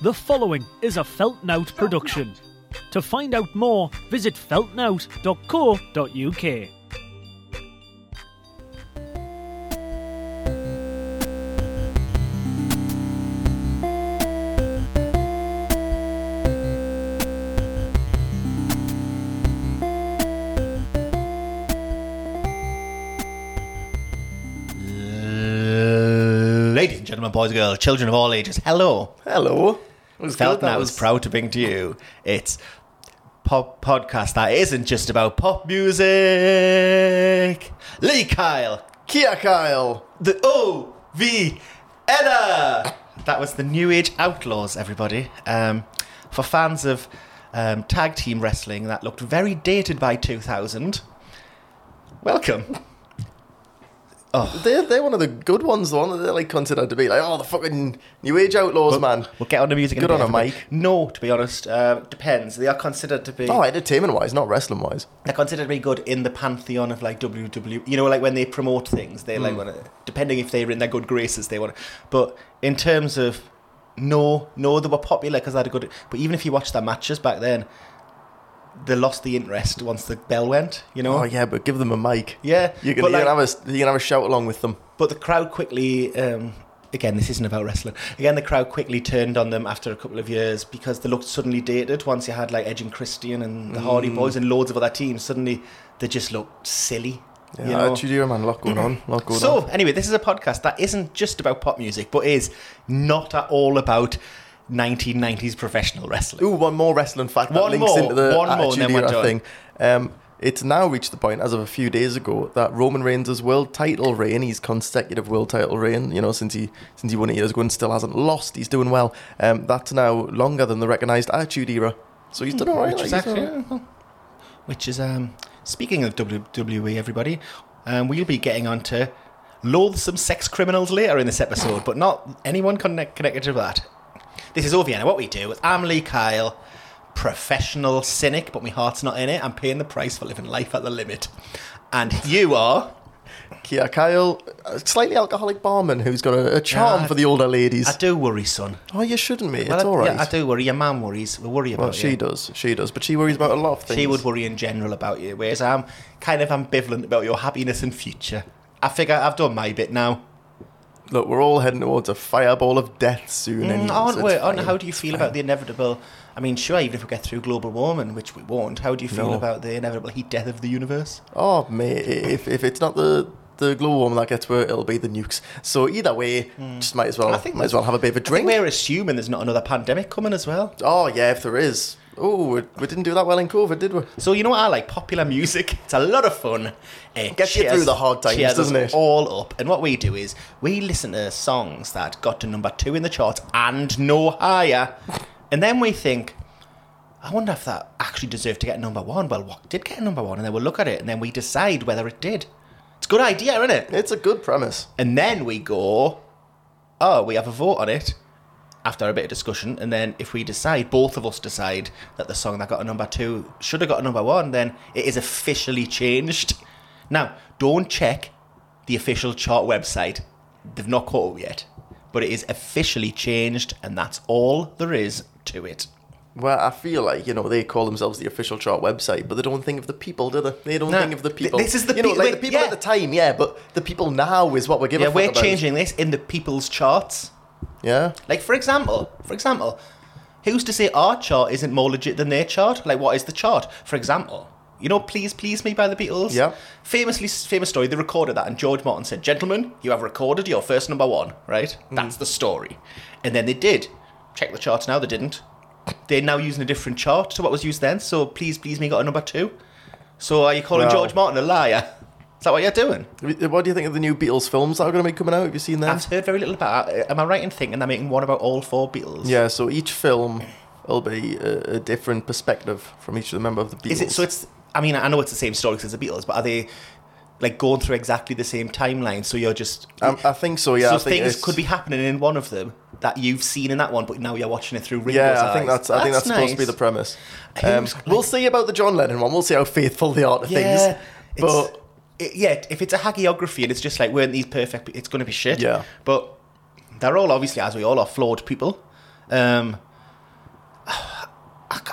The following is a Feltnout production. To find out more, visit feltnout.co.uk. Ladies and gentlemen, boys and girls, children of all ages, hello. Hello. Feltnout was proud to bring to you its pop podcast that isn't just about pop music. Lee Kyle. Kia Kyle. The O.V. Edda. That was the New Age Outlaws, everybody. For fans of tag team wrestling that looked very dated by 2000, welcome. Oh. They're one of the good ones, the one that they're like considered to be like, the fucking New Age Outlaws, man. We'll get on the music. Good on a mic. No, to be honest, depends. They are considered to be... entertainment-wise, not wrestling-wise. They're considered to be good in the pantheon of like WWE. You know, like when they promote things, they like want to... Depending if they're in their good graces, they want to... But in terms of... No, they were popular because they had a good... But even if you watch their matches back then, they lost the interest once the bell went, you know? Oh, yeah, but give them a mic. Yeah. You can have a shout along with them. But the crowd quickly... again, this isn't about wrestling. Again, the crowd quickly turned on them after a couple of years because they looked suddenly dated. Once you had like Edge and Christian and the Hardy Boys and loads of other teams, suddenly they just looked silly. Yeah, you know? Attitude Era, man. Lot going on. So, anyway, this is a podcast that isn't just about pop music, but is not at all about 1990s professional wrestling. Ooh, one more wrestling fact that links into the Attitude Era thing. It's now reached the point, as of a few days ago, that Roman Reigns' world title reign, his consecutive world title reign, you know, since he won it years ago and still hasn't lost, he's doing well. That's now longer than the recognised Attitude Era. So he's done all right. Which is, speaking of WWE, everybody, we'll be getting on to loathsome sex criminals later in this episode, but not anyone connected to that. This is OVN. What we do is I'm Lee Kyle, professional cynic, but my heart's not in it. I'm paying the price for living life at the limit. And you are... Kia Kyle, a slightly alcoholic barman who's got a charm for the older ladies. I do worry, son. Oh, you shouldn't, mate. It's all right. Yeah, I do worry. Your mum worries. We worry about you. She does. But she worries about a lot of things. She would worry in general about you, whereas I'm kind of ambivalent about your happiness and future. I figure I've done my bit now. Look, we're all heading towards a fireball of death soon. Aren't we? How do you feel about the inevitable... I mean, sure, even if we get through global warming, which we won't, how do you feel about the inevitable heat death of the universe? Oh, mate, if it's not the global warming that gets where it'll be the nukes. So either way, just might as well have a bit of a drink. I think we're assuming there's not another pandemic coming as well. Oh, yeah, if there is. Oh, we didn't do that well in COVID, did we? So you know what I like? Popular music. It's a lot of fun. Gets you through the hard times, doesn't it? All up. And what we do is we listen to songs that got to number 2 in the charts and no higher. And then we think, I wonder if that actually deserved to get number 1. Well, what did get number 1? And then we'll look at it and then we decide whether it did. It's a good idea, isn't it? It's a good premise. And then we go, we have a vote on it after a bit of discussion. And then if we decide, both of us decide that the song that got a number 2 should have got a number 1, then it is officially changed. Now, don't check the official chart website. They've not caught it yet. But it is officially changed, and that's all there is to it. Well, I feel like, they call themselves the official chart website, but they don't think of the people, do they? They don't think of the people. This is the people. Like the people at the time, yeah, but the people now is what we're giving. Yeah, we're changing this in the people's charts. Yeah. Like, for example, who's to say our chart isn't more legit than their chart? Like, what is the chart? For example, Please Please Me by the Beatles? Yeah. Famous story, they recorded that, and George Martin said, "Gentlemen, you have recorded your first number 1, right?" That's the story. And then they did. Check the charts now, they didn't. They're now using a different chart to what was used then, so Please Please Me got a number 2. So are you calling George Martin a liar? Is that what you're doing? What do you think of the new Beatles films that are going to be coming out? Have you seen them? I've heard very little about it. Am I right in thinking they're making one about all 4 Beatles? Yeah, so each film will be a different perspective from each of the members of the Beatles. Is it, so it's... I mean, I know it's the same story because it's the Beatles, but are they like going through exactly the same timeline? So you're just... I think so, yeah. So things could be happening in one of them that you've seen in that one, but now you're watching it through Ringo's eyes. I think that's nice. supposed to be the premise. We'll see about the John Lennon one. We'll see how faithful they are to things. But if it's a hagiography and it's just like, weren't these perfect, it's going to be shit. Yeah. But they're all obviously, as we all are, flawed people.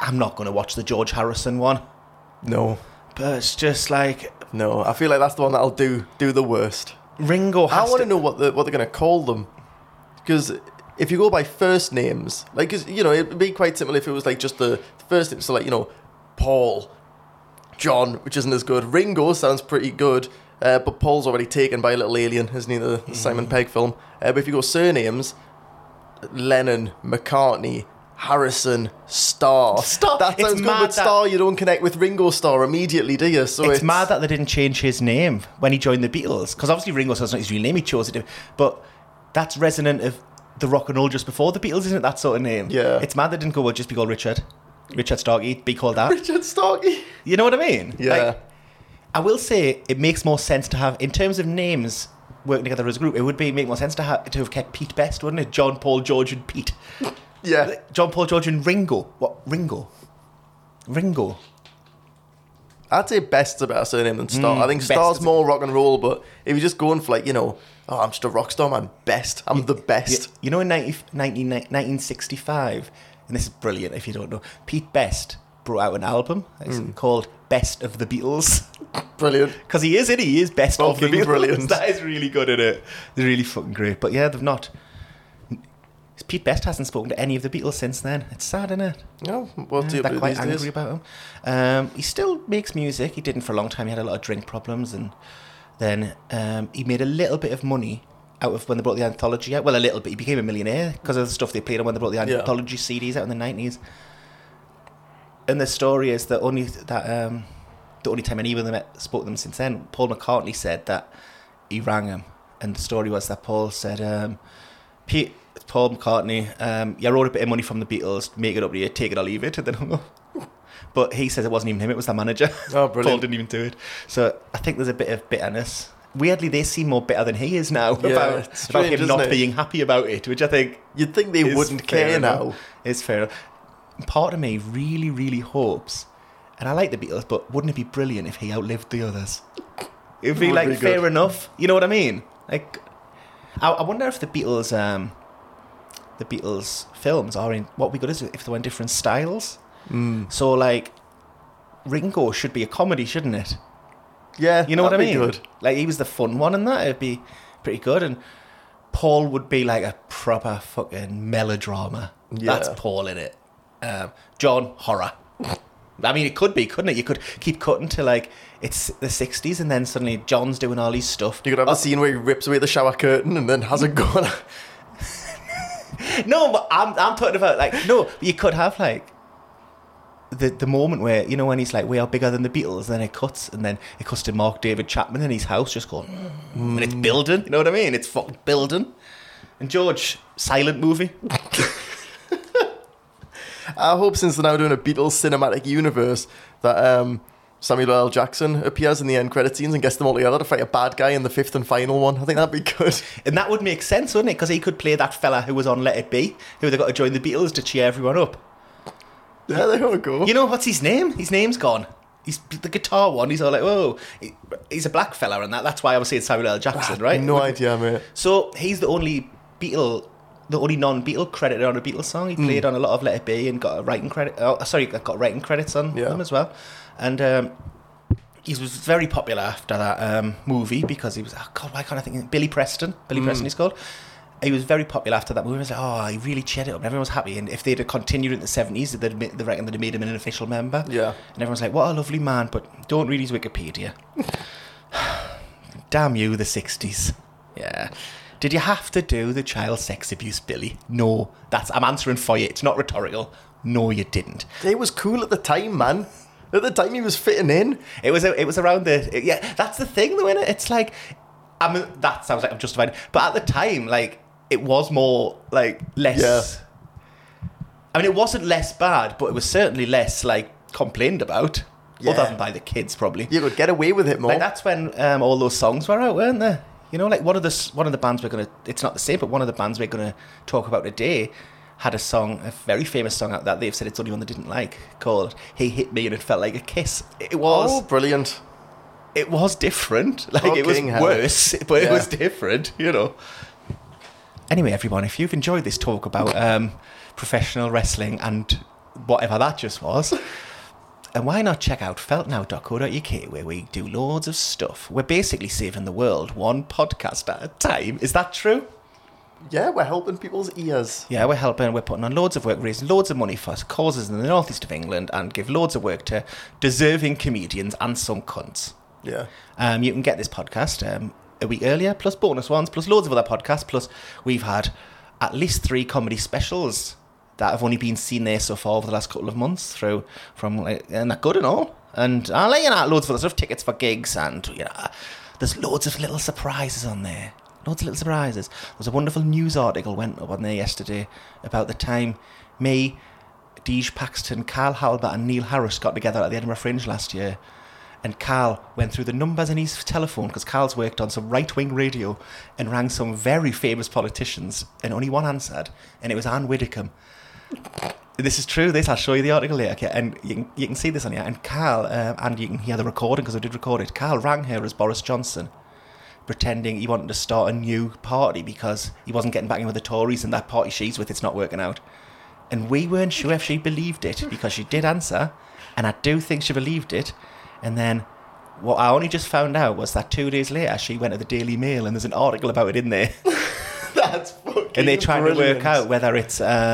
I'm not going to watch the George Harrison one. No. But it's just like... No, I feel like that's the one that'll do the worst. Ringo has I want to know what they're going to call them. Because if you go by first names, like, cause, you know, it'd be quite simple if it was like just the first name. So like, you know, Paul, John, which isn't as good. Ringo sounds pretty good. But Paul's already taken by a little alien, isn't he? The Simon Pegg film. But if you go surnames, Lennon, McCartney, Harrison, Starr. That sounds good, but Starr you don't connect with Ringo Starr immediately, do you? So it's mad that they didn't change his name when he joined the Beatles. Because obviously Ringo Starr's not his real name, he chose it. But that's resonant of the rock and roll just before the Beatles, isn't it? That sort of name. Yeah. It's mad they didn't go, well, just be called Richard. Richard Starkey, be called that. Richard Starkey. You know what I mean? Yeah. Like, I will say it makes more sense to have, in terms of names working together as a group, it would make more sense to have kept Pete Best, wouldn't it? John, Paul, George and Pete. Yeah. John, Paul, George and Ringo. What? Ringo. I'd say Best's a better surname than Starr. I think Starr's more rock and roll, but if you're just going for like, you know, oh, I'm just a rock star, man. Best. I'm the best. You know, in 1965, and this is brilliant if you don't know, Pete Best brought out an album called Best of the Beatles. Brilliant. Because he is best of the Beatles. Brilliant. That is really good, isn't it? They're really fucking great. But yeah, they've not... Pete Best hasn't spoken to any of the Beatles since then. It's sad, isn't it? No, what's he they're quite angry about him. He still makes music. He didn't for a long time. He had a lot of drink problems, and then he made a little bit of money out of when they brought the anthology out. Well, a little bit. He became a millionaire because of the stuff they played on when they brought the anthology CDs out in the 90s. And the story is that the only time any of them spoke to them since then, Paul McCartney said that he rang him, and the story was that Paul said, Paul McCartney, I wrote a bit of money from the Beatles, make it up to you, take it or leave it, and then hung up. But he says it wasn't even him, it was the manager. Oh, brilliant. Paul didn't even do it. So I think there's a bit of bitterness. Weirdly, they seem more bitter than he is now about him not being happy about it, which I think... You'd think they wouldn't care now. It's fair enough. Part of me really, really hopes, and I like the Beatles, but wouldn't it be brilliant if he outlived the others? It would be like fair enough. You know what I mean? Like, I wonder if the Beatles films are in what we got is if they were in different styles. So like, Ringo should be a comedy, shouldn't it? Yeah, you know what I mean. Good. Like he was the fun one, and that it'd be pretty good. And Paul would be like a proper fucking melodrama. Yeah. That's Paul in it. John, horror. I mean, it could be, couldn't it? You could keep cutting to like it's the 60s, and then suddenly John's doing all his stuff. You could have a scene where he rips away the shower curtain and then has a gun. No, but I'm talking about like you could have like the moment where, you know, when he's like, we are bigger than the Beatles, and then it cuts to Mark David Chapman in his house just going and it's building, you know what I mean? It's fucking building. And George, silent movie. I hope since they're now doing a Beatles cinematic universe that Samuel L. Jackson appears in the end credit scenes and gets them all together to fight a bad guy in the fifth and final one. I think that'd be good. And that would make sense, wouldn't it? Because he could play that fella who was on Let It Be, who they got to join the Beatles to cheer everyone up. Yeah, there we go. You know, what's his name? His name's gone. He's the guitar one. He's all like, whoa. He's a black fella and that. That's why I was saying Samuel L. Jackson, right? No idea, mate. So he's the only non-Beatle credited on a Beatles song. He played on a lot of Let It Be and got a writing credit. Got writing credits on them as well. And he was very popular after that movie because he was, why can't I think? Billy Preston. Billy Preston he's called. He was very popular after that movie. I was like, he really cheered it up and everyone was happy. And if they'd have continued in the 70s, they reckon they'd have made him an official member. Yeah. And everyone's like, what a lovely man, but don't read his Wikipedia. Damn you, the 60s. Yeah. Did you have to do the child sex abuse, Billy? No. I'm answering for you. It's not rhetorical. No, you didn't. It was cool at the time, man. At the time he was fitting in. It was around that's the thing though, innit? It's like, that sounds like I'm justified. But at the time, like, it was more, like, less... Yeah. I mean, it wasn't less bad, but it was certainly less, like, complained about. Yeah. Other than by the kids, probably. You could get away with it more. Like, that's when all those songs were out, weren't they? You know, like, one of the bands we're going to... It's not the same, but one of the bands we're going to talk about today had a song, a very famous song out that they've said it's the only one they didn't like, called He Hit Me and It Felt Like a Kiss. It was... Oh, brilliant. It was different. Like, it was worse, but it was different, you know. Anyway, everyone, if you've enjoyed this talk about professional wrestling and whatever that just was. And why not check out feltnow.co.uk, where we do loads of stuff. We're basically saving the world one podcast at a time. Is that true? Yeah, we're helping people's ears. Yeah, we're helping. We're putting on loads of work, raising loads of money for causes in the northeast of England, and give loads of work to deserving comedians and some cunts. Yeah. You can get this podcast a week earlier, plus bonus ones, plus loads of other podcasts, plus we've had at least 3 comedy specials that have only been seen there so far over the last couple of months and they're good and all. And I'll let you know loads of other stuff, tickets for gigs, and there's loads of little surprises on there. Loads of little surprises. There's a wonderful news article went up on there yesterday about the time me, Deej Paxton, Carl Halbert and Neil Harris got together at the Edinburgh Fringe last year. And Carl went through the numbers in his telephone, because Carl's worked on some right-wing radio, and rang some very famous politicians, and only one answered, and it was Anne Widdecombe. This is true, I'll show you the article later, okay? And you can see this on here. And Carl, and you can hear the recording, because I did record it, Carl rang her as Boris Johnson, pretending he wanted to start a new party because he wasn't getting back in with the Tories, and that party she's with, it's not working out. And we weren't sure if she believed it, because she did answer, and I do think she believed it. And then what I only just found out was that 2 days later she went to the Daily Mail, and there's an article about it in there. That's fucking And they're trying brilliant. to work out whether it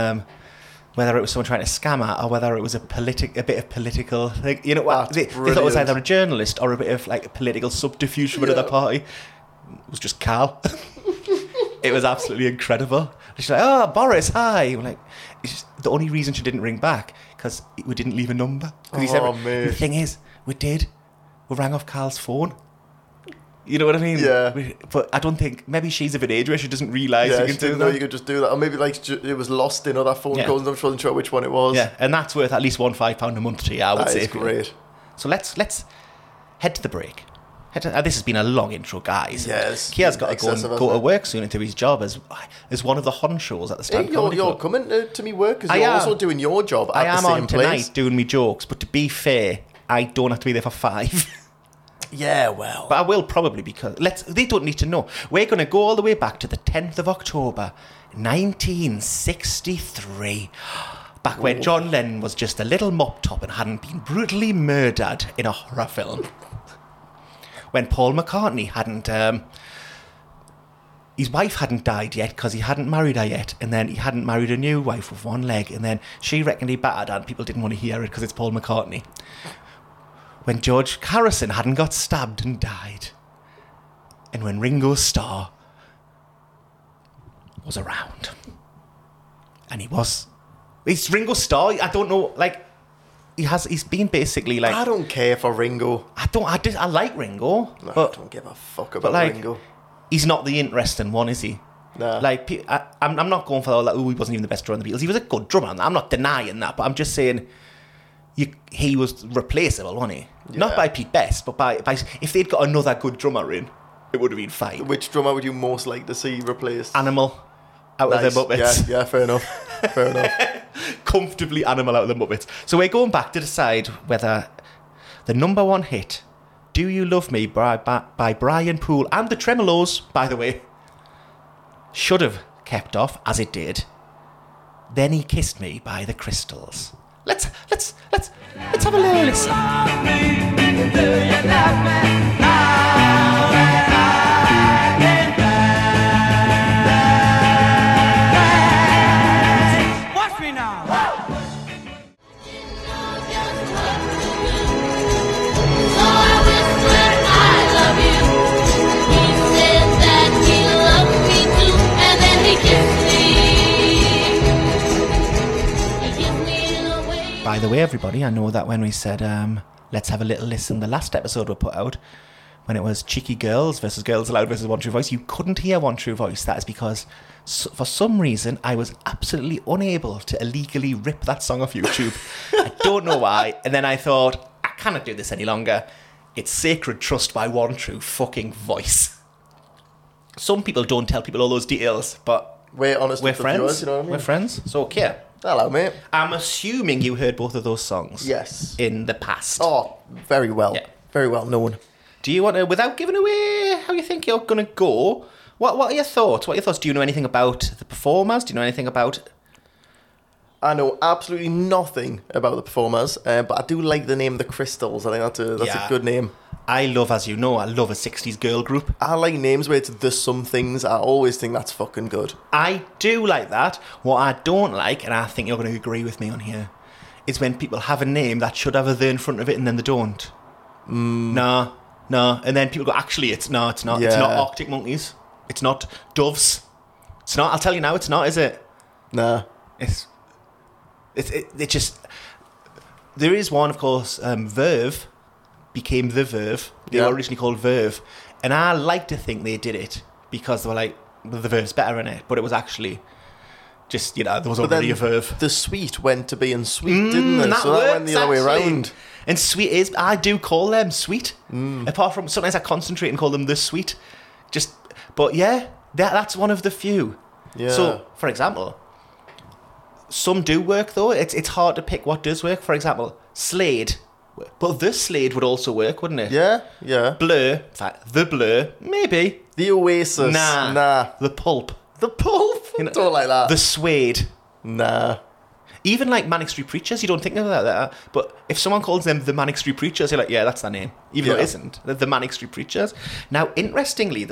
was someone trying to scam her, or whether it was a bit of political thing. You know what? They thought it was either a journalist or a bit of like a political subterfuge from another party. It was just Carl. It was absolutely incredible. She's like, "Oh, Boris, hi." I'm like, the only reason she didn't ring back because we didn't leave a number. He said, mate. the thing is, we did. We rang off Carl's phone. You know what I mean? Yeah. But I don't think, maybe she's of an age where she doesn't realise Yeah, you she can do didn't that. know you could just do that. Or maybe like it was lost in other phone calls, and I wasn't sure which one it was. Yeah, and that's worth at least £1.5 a month to you, I would say. That is great. So let's head to the break. This has been a long intro, guys. Yes. Kia's got to go to work soon into his job as one of the honchos at the Stand Comedy You're Club. coming to me work because you're also doing your job at I the am same on place. tonight doing me jokes, but to be fair, I don't have to be there for 5. Yeah, well. But I will probably, because they don't need to know. We're going to go all the way back to the 10th of October, 1963. Back when John Lennon was just a little mop top and hadn't been brutally murdered in a horror film. When Paul McCartney hadn't... his wife hadn't died yet because he hadn't married her yet, and then he hadn't married a new wife with one leg, and then she reckoned he battered her and people didn't want to hear it because it's Paul McCartney. When George Harrison hadn't got stabbed and died, and when Ringo Starr was around. And it's Ringo Starr, I don't know, like, he's been basically like... I don't care for Ringo. I like Ringo. No, but I don't give a fuck about like, Ringo. He's not the interesting one, is he? Nah. Like, I'm not going for all that, he wasn't even the best drummer in the Beatles. He was a good drummer, I'm not denying that, but I'm just saying he was replaceable, wasn't he? Yeah. Not by Pete Best, but by if they'd got another good drummer in, it would have been fine. Which drummer would you most like to see replaced? Animal out of the Muppets. Yeah, fair enough. Fair enough. Comfortably Animal out of the Muppets. So we're going back to decide whether the number one hit, Do You Love Me by Brian Poole and the Tremolos, by the way, should have kept off, as it did. Then He Kissed Me by the Crystals. Let's have a little listen. Watch me now. By the way, everybody, I know that when we said let's have a little listen, the last episode we put out, when it was Cheeky Girls versus Girls Aloud versus One True Voice, you couldn't hear One True Voice. That is because, for some reason, I was absolutely unable to illegally rip that song off YouTube. I don't know why. And then I thought, I cannot do this any longer. It's Sacred Trust by One True fucking Voice. Some people don't tell people all those details, but we're honest with friends. Viewers, you know what I mean? We're friends. So, okay. Hello, mate. I'm assuming you heard both of those songs. Yes. In the past. Oh, very well. Yeah. Very well known. Do you want to, without giving away how you think you're going to go, what are your thoughts? Do you know anything about the performers? Do you know anything about... I know absolutely nothing about the performers, but I do like the name The Crystals. I think that's a good name. I love a 60s girl group. I like names where it's the somethings. I always think that's fucking good. I do like that. What I don't like, and I think you're going to agree with me on here, is when people have a name that should have a the in front of it and then they don't. No. And then people go, actually, it's not. Yeah. It's not Arctic Monkeys. It's not Doves. It's not. I'll tell you now, it's not, is it? Nah. It just... There is one, of course, Verve became The Verve. They were originally called Verve. And I like to think they did it because they were like, The Verve's better in it. But it was actually just, there was already a Verve. The Sweet went to being Sweet, didn't it? So that went the other way around. And Sweet is, I do call them Sweet. Apart from, sometimes I concentrate and call them The Sweet. But yeah, that's one of the few. Yeah. So, for example, some do work though. It's hard to pick what does work. For example, Slade. But the Slade would also work, wouldn't it? Yeah. Blur. In fact, the Blur. Maybe. The Oasis. Nah. The Pulp. The Pulp? Don't like that. The Suede. Nah. Even like Manic Street Preachers, you don't think of that. But if someone calls them the Manic Street Preachers, you're like, yeah, that's their name. Even though it isn't. They're the Manic Street Preachers. Now, interestingly,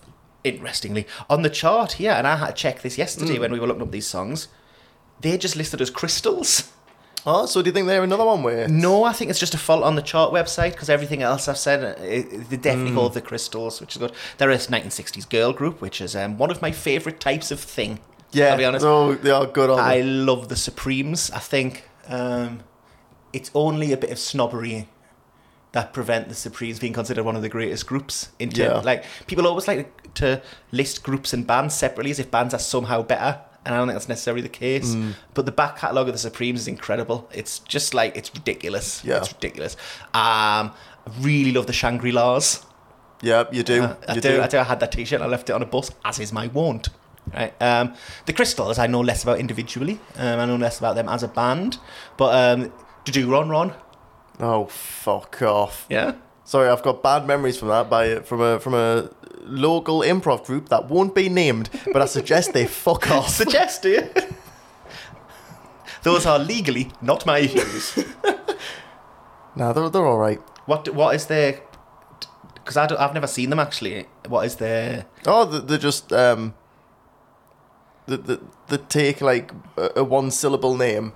on the chart here, and I had to check this yesterday when we were looking up these songs, they're just listed as Crystals. Oh, so do you think they're another one where... No, I think it's just a fault on the chart website, because everything else I've said, they definitely called the Crystals, which is good. They're a 1960s girl group, which is one of my favourite types of thing. Yeah, I'll be honest. Oh, they are good on I love the Supremes. I think it's only a bit of snobbery that prevent the Supremes being considered one of the greatest groups. Like, people always like to list groups and bands separately as if bands are somehow better. And I don't think that's necessarily the case. But the back catalogue of the Supremes is incredible. It's just like, it's ridiculous. Yeah. It's ridiculous. I really love the Shangri-Las. Yeah, you do. I do. I had that t-shirt and I left it on a bus, as is my wont. Right. The Crystals, I know less about individually. I know less about them as a band. But Do Ron Ron. Oh, fuck off. Yeah? Sorry, I've got bad memories from that from a local improv group that won't be named, but I suggest they fuck off. Suggest, do you? Those are legally not my views. Nah, they're all right. What is their... Because I've never seen them, actually. What is their... Oh, they're just... They take, like, a one-syllable name.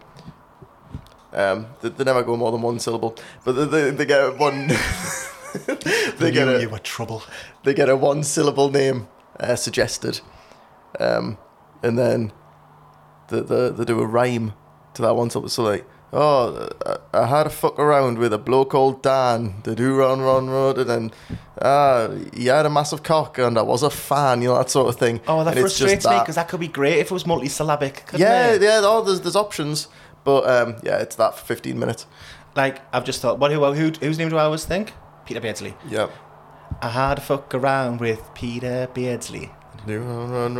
They never go more than one syllable. But they get one... you were trouble. They get a one-syllable name suggested, and then they do a rhyme to that one syllable. So like, I had a fuck around with a bloke called Dan. They do run, and then he had a massive cock, and I was a fan. That sort of thing. Oh, that frustrates me because that could be great if it was multisyllabic. Yeah. Oh, there's options, but it's that for 15 minutes. Like, I've just thought, whose name do I always think? Peter Beardsley. Yep. I had a fuck around with Peter Beardsley. Run.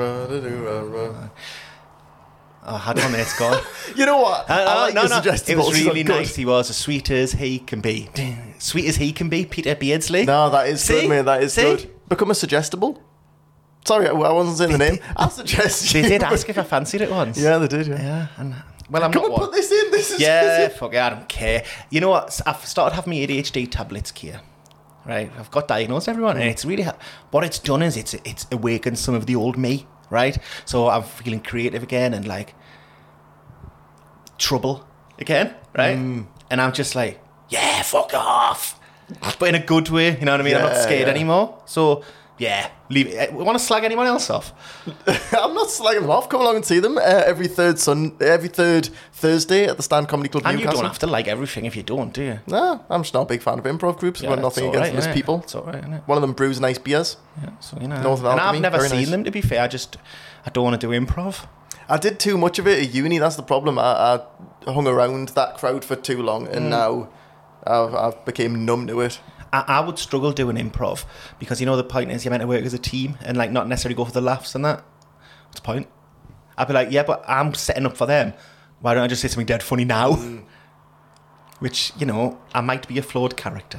Oh, I had one there, it's gone. You know what? I like suggestibles. It was really nice. He was as sweet as he can be. Sweet as he can be, Peter Beardsley. No, that is good, mate. That is good. Become a suggestible. Sorry, I wasn't saying the name. I suggest They did ask if I fancied it once. Yeah, they did, Yeah, well, I'm Come not on, put this in. This is... Fuck it, I don't care. You know what? I've started having my ADHD tablets here. Right? I've got diagnosed, everyone. And it's really... What it's done is it's awakened some of the old me, right? So I'm feeling creative again and, like, trouble again, right? And I'm just like, yeah, fuck off. But in a good way, you know what I mean? I'm not scared anymore. So... Yeah, leave it. Want to slag anyone else off? I'm not slagging them off. Come along and see them every third Thursday at the Stand Comedy Club and Newcastle. You don't have to like everything if you don't, do you? No, I'm just not a big fan of improv groups. I've got nothing against those people. It's all right, isn't it? One of them brews nice beers. Yeah, so you know. North of and Alchemy, I've never seen nice. them, to be fair. I don't want to do improv. I did too much of it at uni. That's the problem. I hung around that crowd for too long, and now I've became numb to it. I would struggle doing improv because, the point is you're meant to work as a team and, like, not necessarily go for the laughs and that. What's the point? I'd be like, yeah, but I'm setting up for them. Why don't I just say something dead funny now? Which, I might be a flawed character.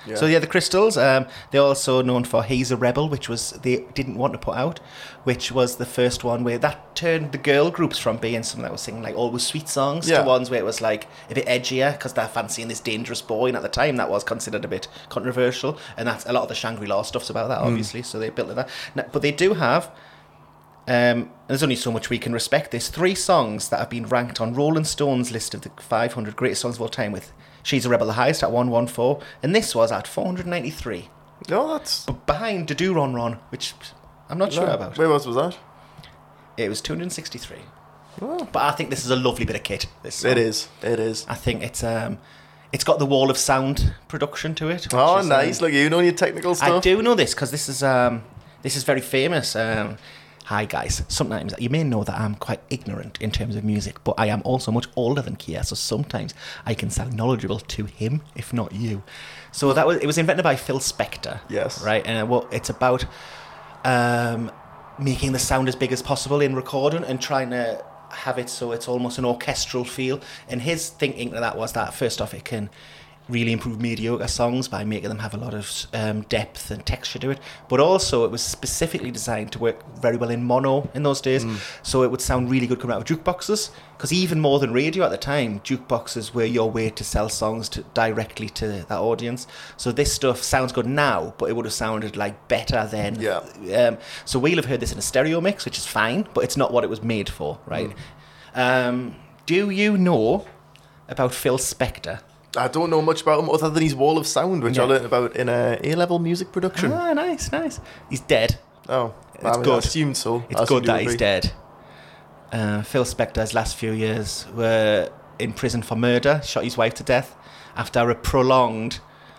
Yeah. So the Crystals, they're also known for He's a Rebel, which was they didn't want to put out, which was the first one where that turned the girl groups from being something that was singing like always sweet songs to ones where it was like a bit edgier because they're fancying this dangerous boy, and at the time that was considered a bit controversial, and that's a lot of the Shangri-La stuff's about that, obviously, so they built it that. Now, but they do have, there's only so much we can respect this, 3 songs that have been ranked on Rolling Stone's list of the 500 greatest songs of all time, with She's a Rebel the highest at 114, and this was at 493. No, that's... But behind Da Do Ron Ron, which I'm not sure about. Where was that? It was 263. Oh. But I think this is a lovely bit of kit, this song. It is. I think it's got the Wall of Sound production to it. Oh, is, nice. Look, you know your technical stuff. I do know this, because this is very famous. Hi guys, sometimes you may know that I'm quite ignorant in terms of music, but I am also much older than Kia, so sometimes I can sound knowledgeable to him, if not you. So it was invented by Phil Spector. Yes. Right, and it's about making the sound as big as possible in recording and trying to have it so it's almost an orchestral feel. And his thinking to that was that, first off, it can really improve mediocre songs by making them have a lot of depth and texture to it, but also it was specifically designed to work very well in mono in those days, so it would sound really good coming out of jukeboxes, because even more than radio at the time, jukeboxes were your way to sell songs directly to that audience. So this stuff sounds good now, but it would have sounded like better then. So we'll have heard this in a stereo mix, which is fine, but it's not what it was made for, right? Do you know about Phil Spector? I don't know much about him other than his Wall of Sound, which I learned about in a A-level music production. Ah, nice. He's dead. Oh, it's good. I assumed so. It's good that he's dead. Phil Spector's last few years were in prison for murder. Shot his wife to death after a prolonged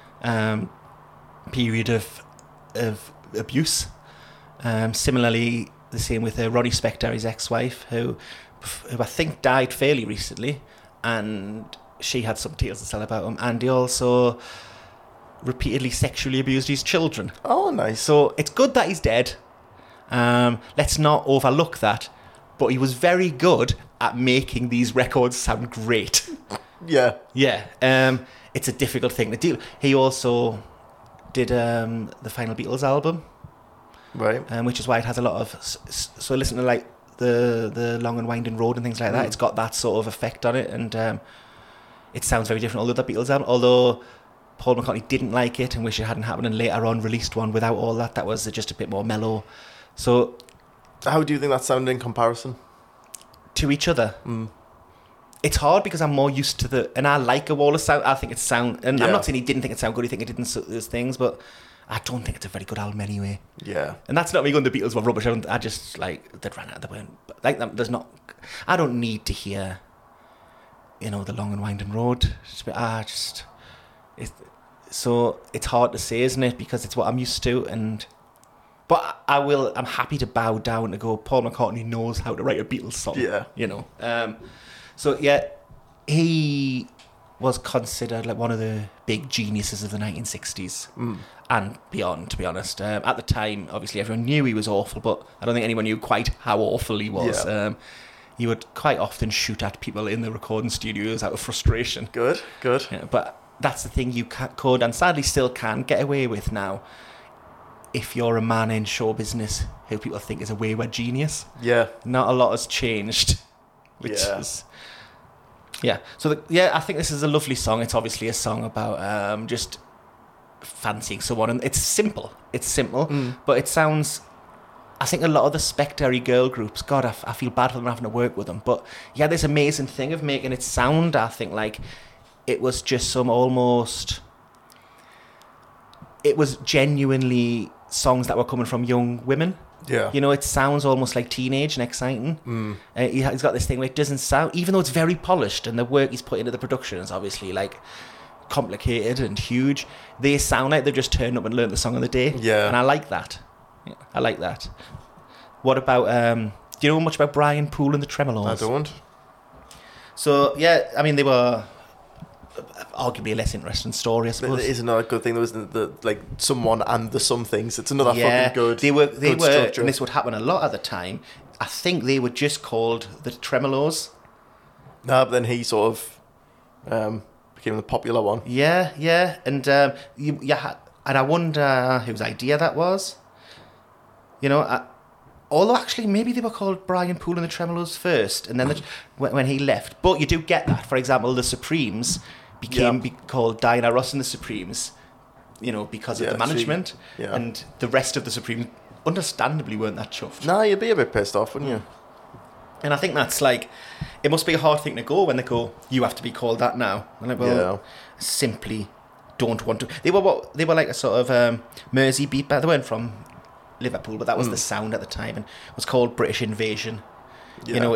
period of abuse. Similarly, the same with Ronnie Spector, his ex-wife, who I think died fairly recently, and she had some tales to tell about him, and he also repeatedly sexually abused his children. Oh, nice. So it's good that he's dead. Let's not overlook that. But he was very good at making these records sound great. Yeah. It's a difficult thing to do. He also did the final Beatles album. Right. Which is why it has a lot of... So listen to like the Long and Winding Road and things like that. It's got that sort of effect on it, and... it sounds very different, although the Beatles album, although Paul McCartney didn't like it and wish it hadn't happened, and later on released one without all that. That was just a bit more mellow. So, how do you think that sounded in comparison to each other? It's hard because I'm more used to and I like a Wall of Sound. I think it's sound, and I'm not saying he didn't think it sounded good. I think it didn't suit those things, but I don't think it's a very good album anyway. Yeah, and that's not me going. The Beatles were rubbish. I just like they'd ran out of the way. Like there's not. I don't need to hear, the Long and Winding Road. So it's hard to say, isn't it? Because it's what I'm used to, but I'm happy to bow down to go, Paul McCartney knows how to write a Beatles song. Yeah. So yeah, he was considered like one of the big geniuses of the 1960s and beyond, to be honest. At the time, obviously everyone knew he was awful, but I don't think anyone knew quite how awful he was. Yeah. He would quite often shoot at people in the recording studios out of frustration. Good. Yeah, but that's the thing you could and sadly still can get away with now if you're a man in show business who people think is a wayward genius. Yeah. Not a lot has changed. Which is... Yeah. So, I think this is a lovely song. It's obviously a song about just fancying someone. And it's simple. But it sounds... I think a lot of the Spector girl groups, God, I feel bad for them having to work with them. But yeah, this amazing thing of making it sound, I think, like it was just some almost... It was genuinely songs that were coming from young women. Yeah. It sounds almost like teenage and exciting. He's got this thing where it doesn't sound... Even though it's very polished and the work he's put into the production is obviously like complicated and huge, they sound like they've just turned up and learned the song of the day. Yeah. And I like that. Yeah, I like that. What about... do you know much about Brian Poole and the Tremolos? I don't. So, yeah, I mean, they were arguably a less interesting story, I suppose. It is another good thing. There was someone and the some things. It's another fucking good. They were, structure. And this would happen a lot at the time. I think they were just called the Tremolos. No, but then he sort of became the popular one. Yeah. And and I wonder whose idea that was. You know, although actually maybe they were called Brian Poole and the Tremolos first, and then when he left. But you do get that. For example, the Supremes became called Diana Ross and the Supremes, you know, because of the management. And the rest of the Supremes, understandably, weren't that chuffed. Nah, you'd be a bit pissed off, wouldn't you? And I think that's like, it must be a hard thing to go when they go, you have to be called that now. And like, well, simply don't want to. They were like a sort of Mersey beat band. They weren't from Liverpool, but that was the sound at the time, and it was called British Invasion. You know,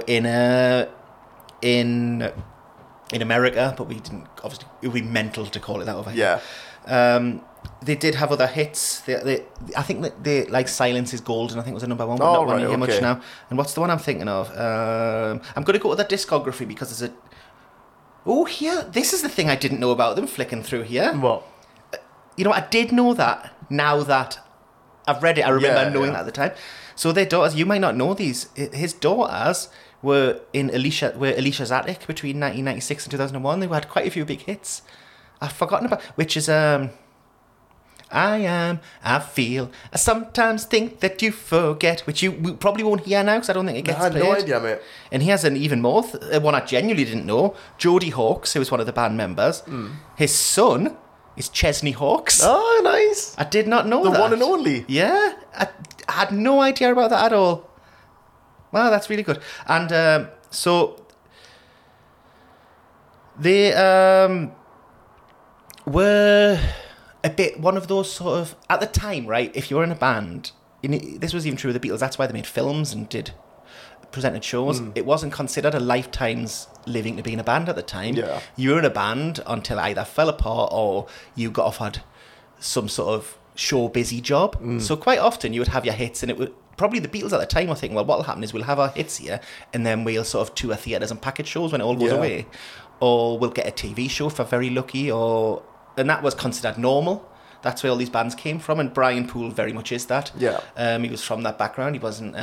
in America, but we didn't. Obviously, it would be mental to call it that over here. They did have other hits. I think that they like Silence Is Golden. I think was a number one. But not one you hear much now. And what's the one I'm thinking of? I'm going to go to their discography because there's a. Oh, here. This is the thing I didn't know about them. Flicking through here. What? You know, I did know that. Now that I've read it, I remember knowing that at the time. So their daughters, you might not know these. His daughters were in Alicia's Attic between 1996 and 2001. They had quite a few big hits. I've forgotten about, which is I feel, I sometimes think that you forget, which we probably won't hear now because I don't think it gets played. I had no idea, mate. And he has an even more, one I genuinely didn't know, Jody Hawkes, who was one of the band members. His son is Chesney Hawkes. Oh, nice. I did not know that. The one and only. Yeah, I had no idea about that at all. Wow, that's really good. And so they were a bit one of those sort of, at the time, right, if you were in a band, this was even true of the Beatles, that's why they made films and presented shows. It wasn't considered a lifetime's living to be in a band at the time. Yeah. You were in a band until either fell apart or you got offered some sort of show busy job. So quite often you would have your hits, and it would probably the Beatles at the time were thinking, well, what'll happen is we'll have our hits here and then we'll sort of tour theatres and package shows when it all goes away, or we'll get a TV show if we're very lucky, and that was considered normal. That's where all these bands came from, and Brian Poole very much is that. He was from that background. He wasn't.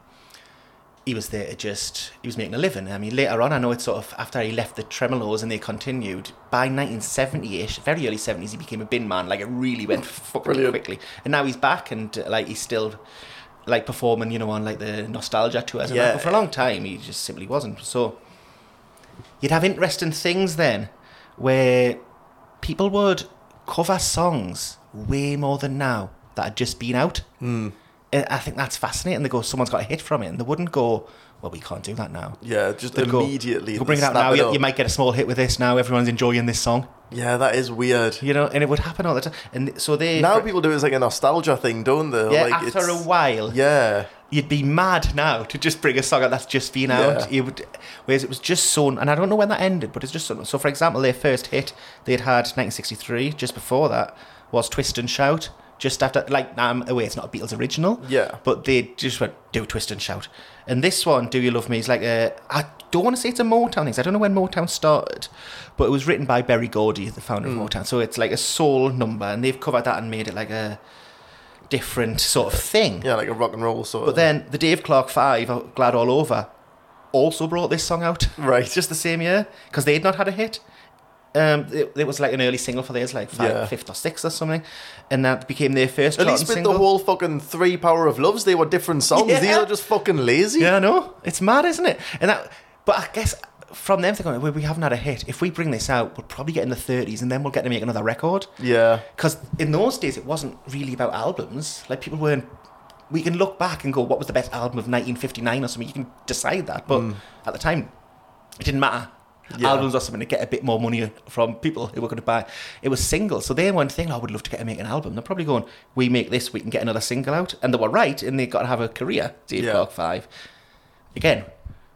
He was there to he was making a living. I mean, later on, I know it's sort of after he left the Tremolos and they continued. By 1970-ish, very early 70s, he became a bin man. Like, it really went fucking quickly. And now he's back, and like he's still like performing, you know, on like the Nostalgia tours. But for a long time, he just simply wasn't. So you'd have interesting things then, where people would cover songs way more than now that had just been out. I think that's fascinating. They go, someone's got a hit from it, and they wouldn't go, well, we can't do that now. Yeah, just immediately. Go bring it out now. You might get a small hit with this now. Everyone's enjoying this song. Yeah, that is weird. You know, and it would happen all the time. And so people do it as like a nostalgia thing, don't they? Yeah, like after a while. Yeah. You'd be mad now to just bring a song out that's just been out. Whereas it was just so, and I don't know when that ended, but it's just so. For example, their first hit they'd had 1963. Just before that was Twist and Shout. Just after, like, I'm aware it's not a Beatles original. Yeah. But they just went, do Twist and Shout. And this one, Do You Love Me, is like I don't want to say it's a Motown thing. I don't know when Motown started, but it was written by Berry Gordy, the founder of Motown. So it's like a soul number, and they've covered that and made it like a different sort of thing. Yeah, like a rock and roll sort of. But then the Dave Clark 5, Glad All Over, also brought this song out. Right. Just the same year, because they had not had a hit. It was like an early single for theirs, like fifth or sixth or something, and that became their first at least with single. The whole fucking 3 Power of Loves, they were different songs. These are just fucking lazy. Yeah, I know. It's mad, isn't it? But I guess from them they're going, well, we haven't had a hit. If we bring this out, we'll probably get in the 30s, and then we'll get to make another record. Yeah. Because in those days it wasn't really about albums. Like, people weren't. We can look back and go, what was the best album of 1959 or something? You can decide that, but at the time it didn't matter. Albums or something to get a bit more money from people who were going to buy. It was singles, so they weren't thinking, I would love to make an album. They're probably going, we make this, we can get another single out. And they were right, and they got to have a career. Dave Clark 5. Again,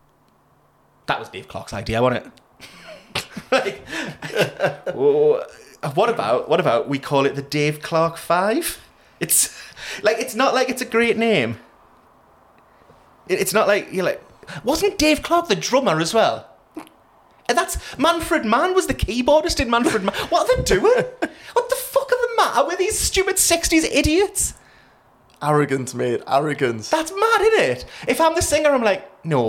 that was Dave Clark's idea, wasn't it? What about we call it the Dave Clark 5? It's not like it's a great name. It's not like you're like, wasn't Dave Clark the drummer as well? And that's Manfred Mann was the keyboardist in Manfred Mann. What are they doing? What the fuck are the matter with these stupid 60s idiots? Arrogance, mate. Arrogance. That's mad, isn't it? If I'm the singer, I'm like, no,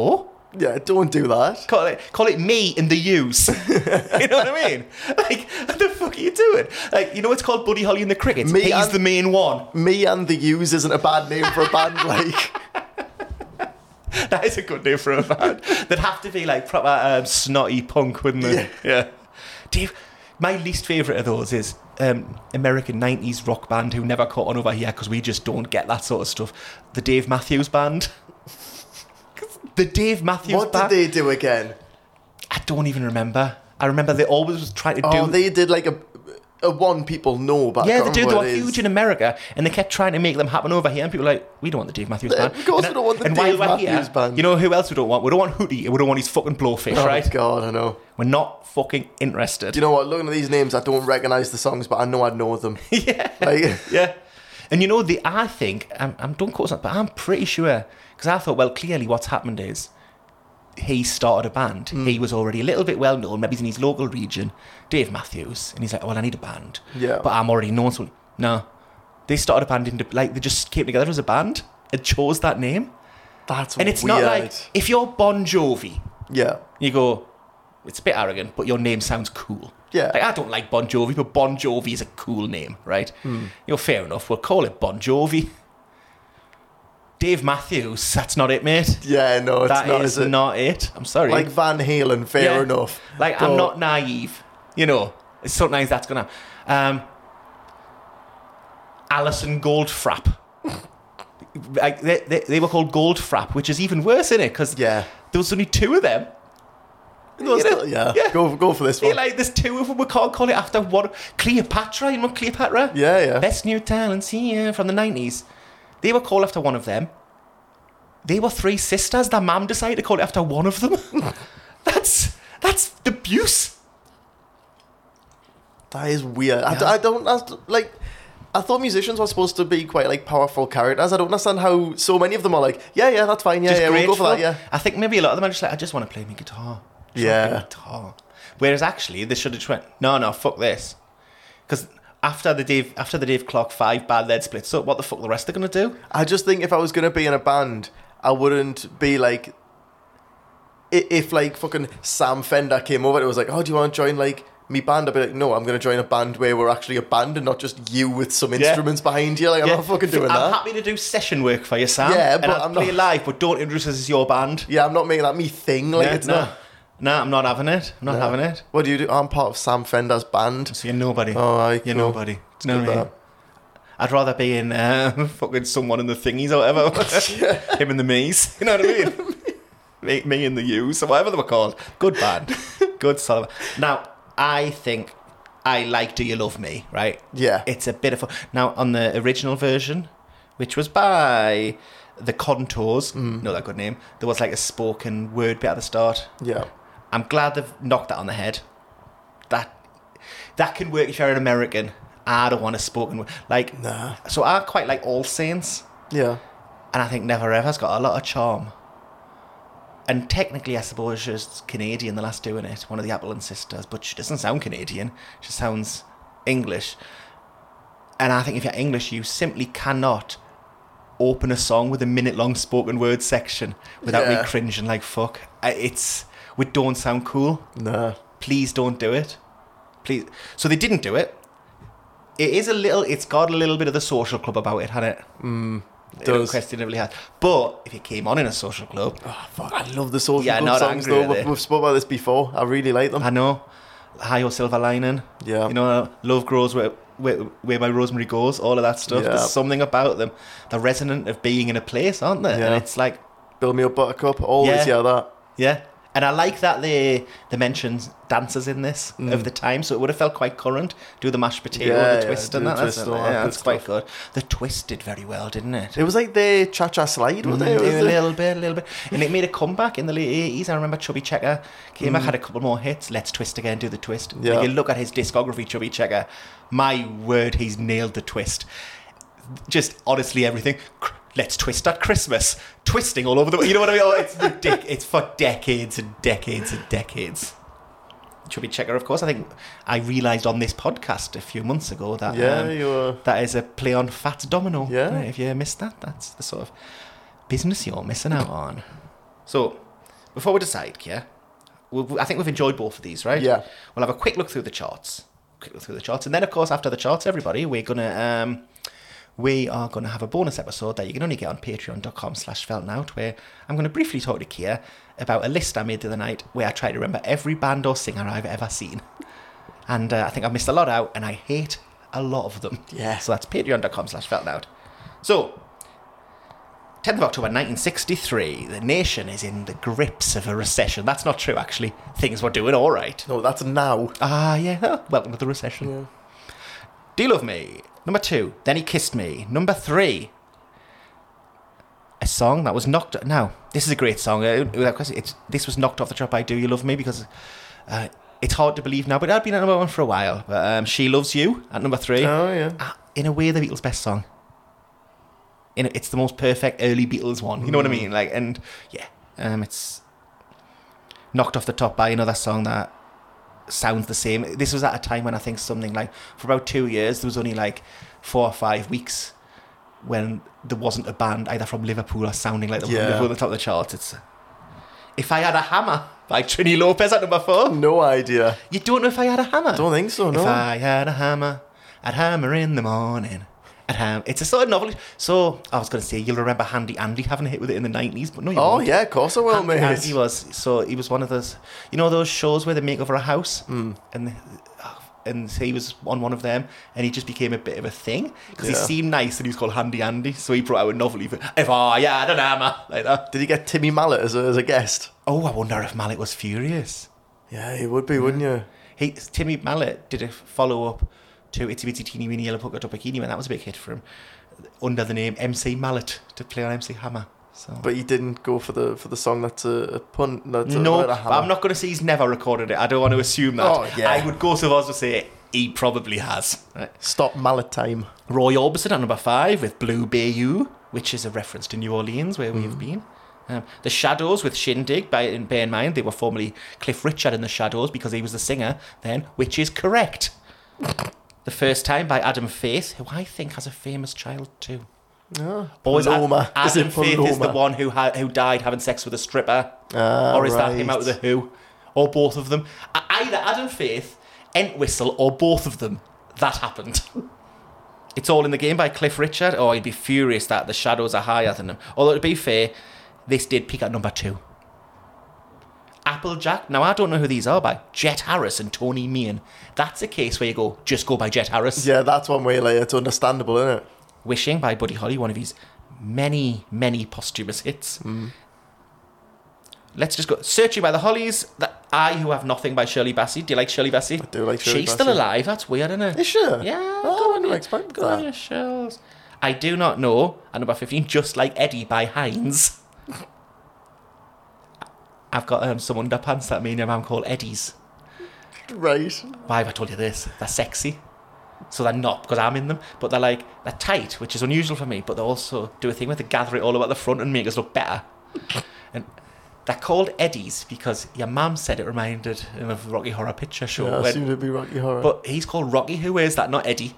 Yeah, don't do that. Call it Me and the U's. You know what I mean? Like, what the fuck are you doing? Like, you know it's called Buddy Holly and the Crickets? He's the main one. Me and the U's isn't a bad name for a band, like... That is a good name for a band. They'd have to be like proper snotty punk, wouldn't they? Yeah. Dave, my least favourite of those is American 90s rock band who never caught on over here because we just don't get that sort of stuff. The Dave Matthews Band. The Dave Matthews Band. What did they do again? I don't even remember. I remember they always was trying to do... Oh, they did like a one people know, but yeah, they were huge in America, and they kept trying to make them happen over here, and people were like, we don't want the Dave Matthews Band. Of course we don't want the Dave Matthews Band. You know who else we don't want? We don't want Hootie, and we don't want his fucking Blowfish, right? Oh God, I know. We're not fucking interested. Do you know what? Looking at these names, I don't recognise the songs, but I know I'd know them. Yeah. Yeah. And you know, I think, don't quote us, but I'm pretty sure, because I thought, well, clearly what's happened is, he started a band. He was already a little bit well known. Maybe he's in his local region, Dave Matthews, and he's like, "Well, I need a band." Yeah. But I'm already known. So no, they started a band they just came together as a band and chose that name. And it's weird. not like if you're Bon Jovi. Yeah. You go, it's a bit arrogant, but your name sounds cool. Yeah. Like I don't like Bon Jovi, but Bon Jovi is a cool name, right? You're fair enough. We'll call it Bon Jovi. Dave Matthews, that's not it, mate. Yeah, no, it's that not. Is not it. I'm sorry. Like Van Halen, fair enough. Like, I'm not naive. You know, it's sometimes that's going to... Alison Goldfrapp. Like, they were called Goldfrapp, which is even worse, isn't it? Because there was only two of them. Yeah. Go for this one. Like, there's two of them. We can't call it after one. Cleopatra, you know Cleopatra? Yeah. Best new talents here from the 90s. They were called after one of them. They were three sisters. Their mum decided to call it after one of them. That's abuse. That is weird. Yeah. I thought musicians were supposed to be quite like powerful characters. I don't understand how so many of them are like, yeah, that's fine. Yeah, we'll go for that. Yeah. I think maybe a lot of them are just like, I just want to play my guitar. Guitar. Whereas actually, they should have just went, no, fuck this, because. After the Dave Clark 5 band then splits up, what the fuck are the rest are going to do? I just think if I was going to be in a band, I wouldn't be like... If like fucking Sam Fender came over and it was like, oh, do you want to join like me band? I'd be like, no, I'm going to join a band where we're actually a band and not just you with some instruments behind you. Like, I'm not fucking doing that. I'm happy to do session work for you, Sam. Yeah, but I'm play live, but don't introduce us as your band. Yeah, I'm not making that me thing. Like, it's not... No, I'm not having it. I'm not having it. What do you do? I'm part of Sam Fender's band. So you're nobody. Oh, you're nobody. Do you know what I mean? I'd rather be in fucking someone in the thingies or whatever. Him and the me's. You know what I mean? me and the U's, or whatever they were called. Good band. Good solid. Now, I think I like Do You Love Me, right? Yeah. It's a bit of a... Now, on the original version, which was by The Contours, no, that good name, there was like a spoken word bit at the start. Yeah. I'm glad they've knocked that on the head. That can work if you're an American. I don't want a spoken word. Like, nah. So I quite like All Saints. Yeah. And I think Never Ever's got a lot of charm. And technically, I suppose she's Canadian, the last doing it, one of the Appleton sisters, but she doesn't sound Canadian. She sounds English. And I think if you're English, you simply cannot open a song with a minute-long spoken word section without me cringing like fuck. We don't sound cool. Nah. Please don't do it. Please. So they didn't do it. It's got a little bit of the Social Club about it, hasn't it? It does. Questionably has. But if it came on in a Social Club... Oh, fuck, I love the Social Club songs, though. We've spoken about this before. I really like them. I know. High or Silver Lining. Yeah. You know, Love Grows Where My Rosemary Goes, all of that stuff. Yeah. There's something about them. They're resonant of being in a place, aren't they? Yeah. And it's like... Build Me Up Buttercup. Always hear that. Yeah. And I like that they mentioned dancers in this of the time, so it would have felt quite current. Do the mashed potato, the twist, and that. That's quite good. The twist did very well, didn't it? It was like the cha-cha slide, wasn't it? A little bit. And it made a comeback in the late 80s. I remember Chubby Checker came back, had a couple more hits. Let's Twist Again, do the twist. Yeah. Like you look at his discography, Chubby Checker, my word, he's nailed the twist. Just honestly everything. Let's twist at Christmas. Twisting all over the... You know what I mean? Oh, it's ridiculous. It's for decades and decades and decades. Chubby Checker, of course. I think I realised on this podcast a few months ago that that is a play on Fats Domino. Yeah. If you missed that, that's the sort of business you're missing out on. So, before we decide, I think we've enjoyed both of these, right? Yeah. We'll have a quick look through the charts. And then, of course, after the charts, everybody, we are going to have a bonus episode that you can only get on patreon.com/feltnout, where I'm going to briefly talk to Kia about a list I made the other night where I try to remember every band or singer I've ever seen. And I think I've missed a lot out, and I hate a lot of them. Yeah. So that's patreon.com/feltnout. So, 10th of October 1963, the nation is in the grips of a recession. That's not true, actually. Things were doing all right. No, that's now. Yeah. Welcome to the recession. Yeah. Do You Love Me? Number 2, Then He Kissed Me. Number 3, a song that was knocked... Now, this is a great song. Without question, this was knocked off the chart by Do You Love Me, because it's hard to believe now, but it had been at number 1 for a while. But She Loves You at number 3. Oh, yeah. In a way, the Beatles' best song. It's the most perfect early Beatles one. You know what I mean? It's knocked off the top by another song that sounds the same. This was at a time when I think something like, for about 2 years, there was only like 4 or 5 weeks when there wasn't a band either from Liverpool or sounding like the one at the top of the charts. It's If I Had a Hammer by Trini Lopez at number 4. No idea. You don't know If I Had a Hammer? Don't think so, no. If I had a hammer, I'd hammer in the morning. It's a sort of novel. So I was going to say, you'll remember Handy Andy having a hit with it in the 90s, but no, you won't. Yeah, of course I will, mate. He was one of those, those shows where they make over a house, and he was on one of them, and he just became a bit of a thing because he seemed nice, and he was called Handy Andy. So he brought out a novel, even If I Had a Hammer, like that. Did he get Timmy Mallet as a guest? Oh, I wonder if Mallet was furious. Yeah, he would be, wouldn't you? Timmy Mallet did a follow up to Itsy Bitsy Teeny Weeny Yellow Polka Dot Bikini, and that was a big hit for him, under the name MC Mallet, to play on MC Hammer. So. But he didn't go for the song that's a pun. That's no, a hammer. I'm not going to say he's never recorded it. I don't want to assume that. Oh, yeah. I would go so far as to say he probably has. Right. Stop Mallet time. Roy Orbison at number 5 with Blue Bayou, which is a reference to New Orleans, where we've been. The Shadows with Shindig, bear in mind they were formerly Cliff Richard and the Shadows because he was the singer then, which is correct. The First Time by Adam Faith, who I think has a famous child too. Oh, or is Paloma. Adam Faith is the one who died having sex with a stripper? Or is that him out of The Who? Or both of them? Either Adam Faith, Entwistle, or both of them. That happened. It's All in the Game by Cliff Richard. Oh, he'd be furious that the Shadows are higher than him. Although, to be fair, this did peak at number 2. Applejack. Now, I don't know who these are by. Jet Harris and Tony Meehan. That's a case where you go, just go by Jet Harris. Yeah, that's one way, it's understandable, isn't it? Wishing by Buddy Holly, one of his many, many posthumous hits. Let's just go. Searching by the Hollies. I Who Have Nothing by Shirley Bassey. Do you like Shirley Bassey? I do like Shirley Bassey. She's still alive. That's weird, isn't it? Is she? Yeah. Oh, I didn't expect go that. on your shelves. I Do Not Know, at number 15, Just Like Eddie by Hines. I've got some underpants that me and your mum call Eddies. Right. Why have I told you this? They're sexy. So they're not, because I'm in them, but they're tight, which is unusual for me, but they also do a thing where they gather it all about the front and make us look better. And they're called Eddies because your mum said it reminded him of the Rocky Horror Picture Show. Yeah, I assumed it'd be Rocky Horror. But he's called Rocky. Who is that? Not Eddie.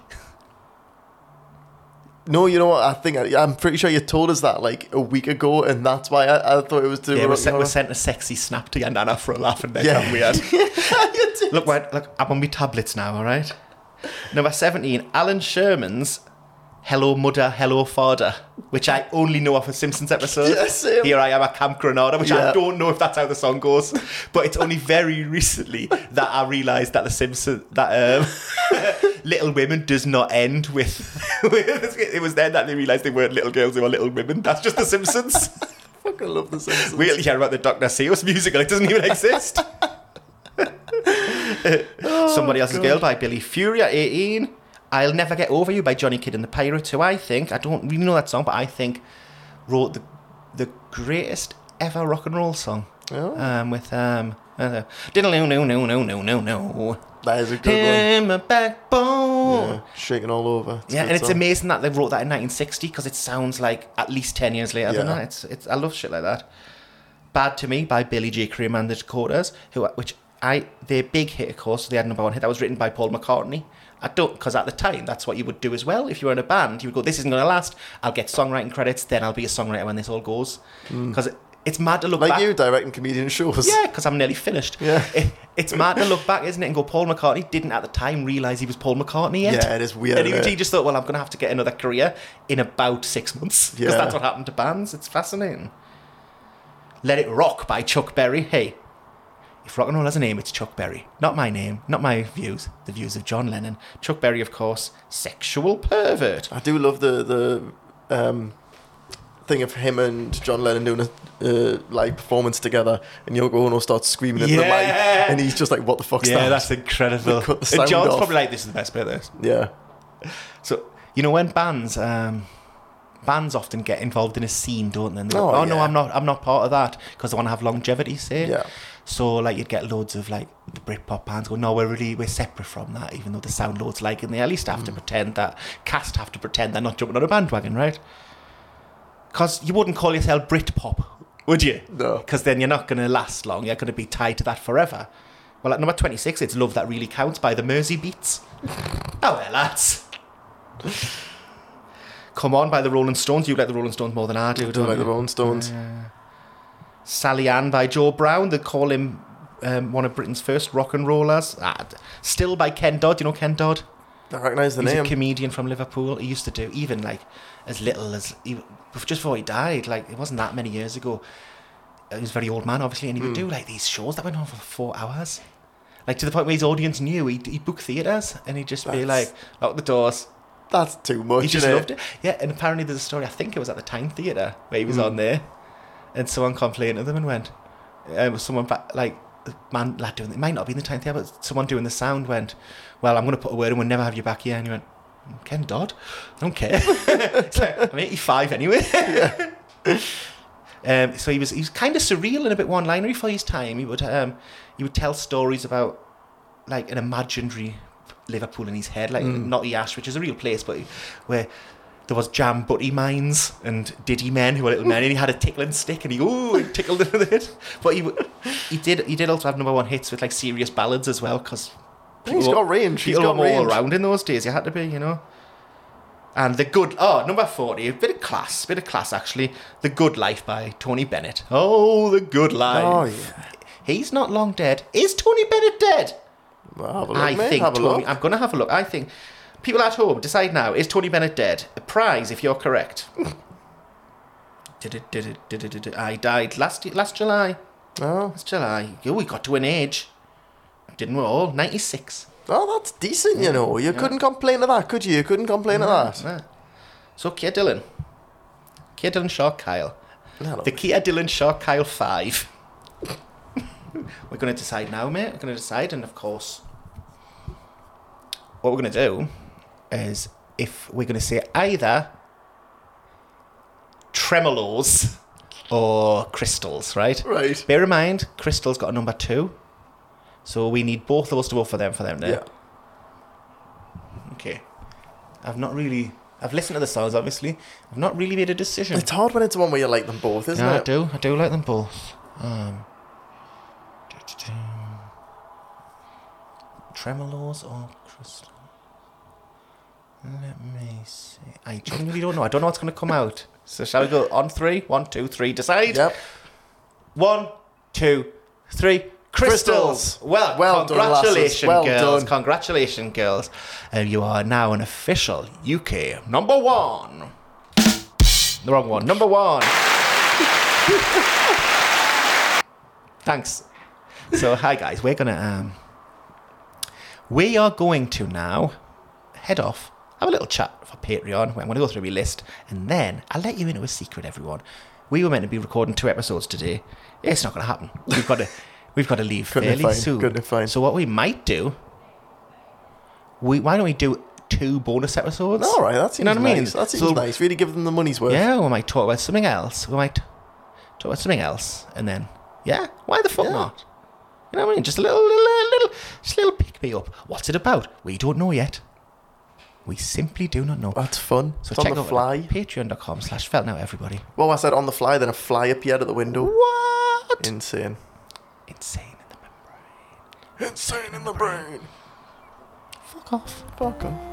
No, you know what? I'm pretty sure you told us that a week ago, and that's why I thought it was doing. Yeah, we sent a sexy snap to your nana for a laugh, and then we had. Look, I'm on my tablets now. All right. Number 17, Alan Sherman's Hello Mudder, Hello Father, which I only know off a Simpsons episode. Yeah, same. Here I Am at Camp Granada, which I don't know if that's how the song goes, but it's only very recently that I realised that the Simpsons, that Little Women does not end with it was then that they realised they weren't little girls, they were Little Women. That's just the Simpsons. I fucking love the Simpsons. We only hear about the Dr. Seuss musical, it doesn't even exist. Somebody Else's Girl by Billy Fury at 18. I'll Never Get Over You by Johnny Kidd and the Pirates, who I think, I don't really know that song, but I think wrote the greatest ever rock and roll song. Oh. With diddle no. That is a good in my backbone. one. Yeah, shaking all over. It's amazing that they wrote that in 1960 because it sounds like at least 10 years later than that. It's I love shit like that. Bad to Me by Billy J. Cream and the Dakotas, their big hit, of course, they had number 1 hit. That was written by Paul McCartney. Because at the time, that's what you would do as well. If you were in a band, you would go, this isn't going to last. I'll get songwriting credits, then I'll be a songwriter when this all goes. Because It's mad to look back. Like you, directing comedian shows. Yeah, because I'm nearly finished. Yeah. It's mad to look back, isn't it, and go, Paul McCartney didn't at the time realise he was Paul McCartney yet. Yeah, it is weird. And he just thought, well, I'm going to have to get another career in about 6 months. Because that's what happened to bands. It's fascinating. Let It Rock by Chuck Berry. Hey, if rock and roll has a name, it's Chuck Berry. Not my name, not my views, the views of John Lennon. Chuck Berry, of course, sexual pervert. I do love the thing of him and John Lennon doing a live performance together, and Yoko Ono starts screaming into the mic, and he's just like, what the fuck's that? Yeah, that's incredible. Cut the sound John's off. probably like, this is the best bit of this. Yeah. So, you know, when bands often get involved in a scene, don't they? And they're like, no, I'm not part of that, because they want to have longevity, say. Yeah. So, like, you'd get loads of, like, the Britpop bands go, no, we're separate from that, even though they sound loads like, and they at least have to pretend that, cast have to pretend they're not jumping on a bandwagon, right? Because you wouldn't call yourself Britpop, would you? No. Because then you're not going to last long. You're going to be tied to that forever. Well, at number 26, it's Love That Really Counts by the Mersey Beats. Oh, well, lads. Come On by the Rolling Stones. You like the Rolling Stones more than I do, I do like the Rolling Stones. Sally Ann by Joe Brown. They call him one of Britain's first rock and rollers. Still by Ken Dodd. You know Ken Dodd? I recognise the He's name. a comedian from Liverpool. He used to do, even like as little as, just before he died, like it wasn't that many years ago. He was a very old man, obviously, and he would do like these shows that went on for 4 hours. Like to the point where his audience knew he'd book theatres, and he'd just be like, lock the doors. That's too much. He just loved it. Yeah, and apparently there's a story, I think it was at the Time Theatre, where he was on there, and someone complained to them and went, someone back, like, lad doing it might not be in the Time Theatre, but someone doing the sound went, well, I'm going to put a word and we'll never have you back here. And he went, Ken Dodd? I don't care. It's like, I'm 85 anyway. So he was kind of surreal and a bit one-linery for his time. He would tell stories about like an imaginary Liverpool in his head, like Knotty Ash, which is a real place, but where there was jam butty mines and diddy men who were little men, and he had a tickling stick, and he tickled it with it. But he did also have number one hits with like serious ballads as well, because he's got range. People were all around in those days. You had to be, you know. And number 40, a bit of class actually. The Good Life by Tony Bennett. Oh, The Good Life. Oh yeah. He's not long dead. Is Tony Bennett dead? Well, have a look, have a look. I'm going to have a look. I think people at home decide now. Is Tony Bennett dead? A prize if you're correct. I died last July. Oh, Last July. We got to an age. Didn't we all? 96. Oh, that's decent, you know. You couldn't complain of that, could you? You couldn't complain of that. Nah. So, Kia Dillon, Shaw, Kyle. Hello. The Kia Dillon, Shaw, Kyle 5. We're going to decide now, mate. We're going to decide, and of course, what we're going to do is, if we're going to say either tremolos or crystals, right? Right. Bear in mind, crystals got a number 2. So we need both of us to vote for them now. Yeah. Okay. I've listened to the songs, obviously. I've not really made a decision. It's hard when it's one where you like them both, isn't it? I do like them both. Tremolos or crystal? Let me see. I genuinely don't know. I don't know what's going to come out. So shall we go on 3? 1, 2, 3, decide? Yep. 1, 2, 3. Crystals. Well, congratulations, well girls. done. Congratulations, girls. You are now an official UK number 1. The wrong one. Number 1. Thanks. So, hi guys. We are going to now head off, have a little chat for Patreon. I'm going to go through my list, and then I'll let you into a secret, everyone. We were meant to be recording 2 episodes today. It's not going to happen. We've got to leave fairly soon. So what we might do, why don't we do 2 bonus episodes? All right, that seems nice. I mean? That seems nice. Really give them the money's worth. Yeah, we might talk about something else. And then, why the fuck not? You know what I mean? Just a little pick me up. What's it about? We don't know yet. We simply do not know. That's fun. So it's check on the out fly. Patreon.com/feltnow, everybody. Well, I said on the fly, then a fly appeared at the window. What? Insane. Insane in the membrane. Insane in the brain. Fuck off. Fuck off.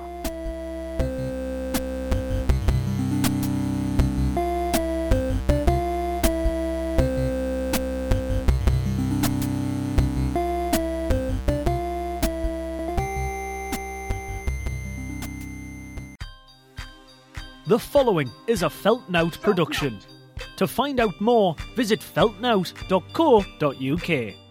The following is a Feltnout production. To find out more, visit feltnout.co.uk.